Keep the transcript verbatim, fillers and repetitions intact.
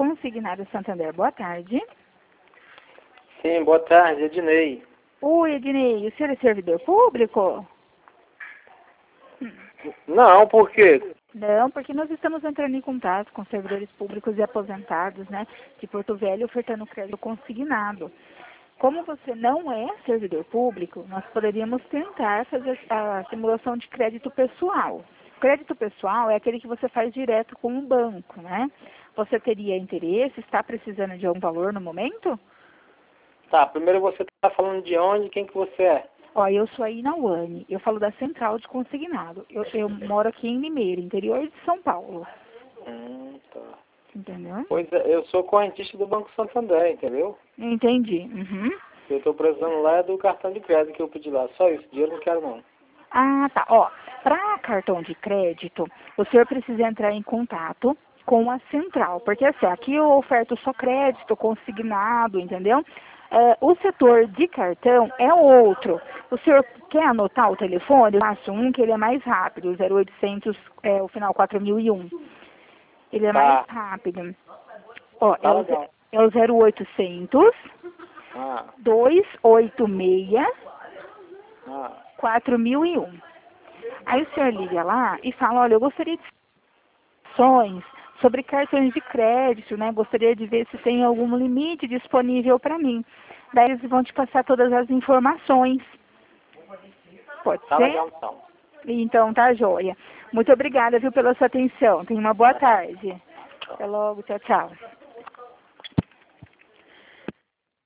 Consignado Santander, boa tarde. Sim, boa tarde, Ednei. Oi, Ednei, o senhor é servidor público? Não, por quê? Não, porque nós estamos entrando em contato com servidores públicos e aposentados, né, de Porto Velho, ofertando crédito consignado. Como você não é servidor público, nós poderíamos tentar fazer a simulação de crédito pessoal. Crédito pessoal é aquele que você faz direto com o banco, né? Você teria interesse, está precisando de algum valor no momento? Tá, primeiro você está falando de onde, quem que você é? Ó, eu sou aí na UANI, eu falo da Central de Consignado. Eu, eu moro aqui em Limeira, interior de São Paulo. Hum, tá. Entendeu? Pois é, eu sou correntista do Banco Santander, entendeu? Entendi. Uhum. Eu estou precisando lá é do cartão de crédito que eu pedi lá. Só isso, dinheiro não quero não. Ah, tá. Ó, para cartão de crédito, o senhor precisa entrar em contato com a Central, porque assim, aqui eu oferto só crédito consignado, entendeu? É, o setor de cartão é outro. O senhor quer anotar o telefone? Eu passo um que ele é mais rápido, o zero oitocentos, é, o final quatro mil e um. Ele é Tá. mais rápido. Ó, Tá é o, legal. é o zero oitocentos, Ah, duzentos e oitenta e seis, ah. quatro mil e um. Aí o senhor liga lá e fala, olha, eu gostaria de informações sobre cartões de crédito, né? Gostaria de ver se tem algum limite disponível para mim. Daí eles vão te passar todas as informações. Pode Tá ser? legal então. Então tá joia. Muito obrigada, viu, pela sua atenção. Tenha uma boa tarde. Até logo. Tchau, tchau.